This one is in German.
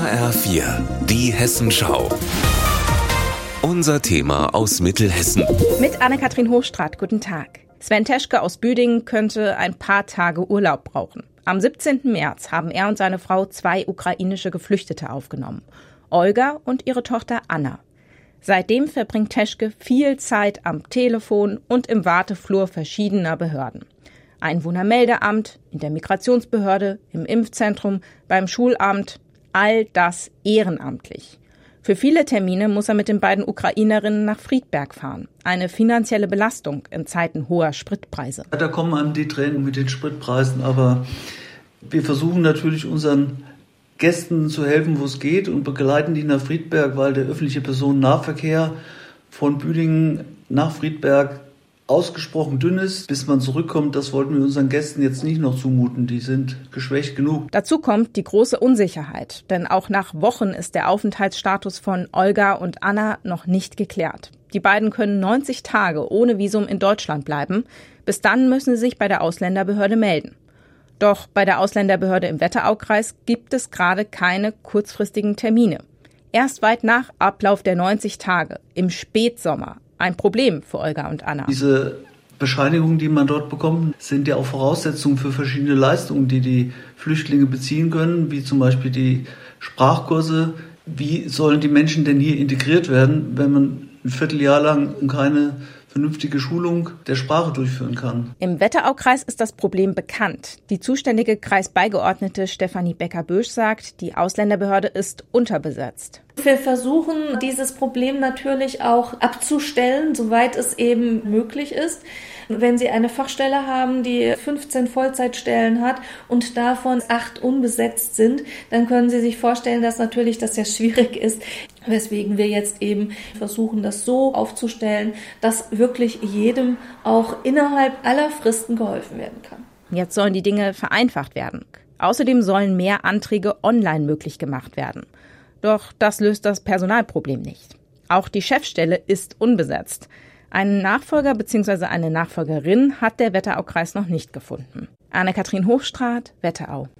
HR4, die Hessenschau. Unser Thema aus Mittelhessen. Mit Anne-Kathrin Hochstraat, guten Tag. Sven Teschke aus Büdingen könnte ein paar Tage Urlaub brauchen. Am 17. März haben er und seine Frau 2 ukrainische Geflüchtete aufgenommen. Olga und ihre Tochter Anna. Seitdem verbringt Teschke viel Zeit am Telefon und im Warteflur verschiedener Behörden. Einwohnermeldeamt, in der Migrationsbehörde, im Impfzentrum, beim Schulamt. All das ehrenamtlich. Für viele Termine muss er mit den beiden Ukrainerinnen nach Friedberg fahren. Eine finanzielle Belastung in Zeiten hoher Spritpreise. Da kommen einem die Tränen mit den Spritpreisen, aber wir versuchen natürlich unseren Gästen zu helfen, wo es geht, und begleiten die nach Friedberg, weil der öffentliche Personennahverkehr von Büdingen nach Friedberg ausgesprochen dünn ist. Bis man zurückkommt, das wollten wir unseren Gästen jetzt nicht noch zumuten. Die sind geschwächt genug. Dazu kommt die große Unsicherheit, denn auch nach Wochen ist der Aufenthaltsstatus von Olga und Anna noch nicht geklärt. Die beiden können 90 Tage ohne Visum in Deutschland bleiben. Bis dann müssen sie sich bei der Ausländerbehörde melden. Doch bei der Ausländerbehörde im Wetteraukreis gibt es gerade keine kurzfristigen Termine. Erst weit nach Ablauf der 90 Tage, im Spätsommer. Ein Problem für Olga und Anna. Diese Bescheinigungen, die man dort bekommt, sind ja auch Voraussetzungen für verschiedene Leistungen, die die Flüchtlinge beziehen können, wie zum Beispiel die Sprachkurse. Wie sollen die Menschen denn hier integriert werden, wenn man ein Vierteljahr lang keine vernünftige Schulung der Sprache durchführen kann? Im Wetteraukreis ist das Problem bekannt. Die zuständige Kreisbeigeordnete Stefanie Becker-Bösch sagt, die Ausländerbehörde ist unterbesetzt. Wir versuchen, dieses Problem natürlich auch abzustellen, soweit es eben möglich ist. Wenn Sie eine Fachstelle haben, die 15 Vollzeitstellen hat und davon 8 unbesetzt sind, dann können Sie sich vorstellen, dass natürlich das sehr schwierig ist, weswegen wir jetzt eben versuchen, das so aufzustellen, dass wirklich jedem auch innerhalb aller Fristen geholfen werden kann. Jetzt sollen die Dinge vereinfacht werden. Außerdem sollen mehr Anträge online möglich gemacht werden. Doch das löst das Personalproblem nicht. Auch die Chefstelle ist unbesetzt. Einen Nachfolger bzw. eine Nachfolgerin hat der Wetteraukreis noch nicht gefunden. Anne-Kathrin Hochstraat, Wetterau.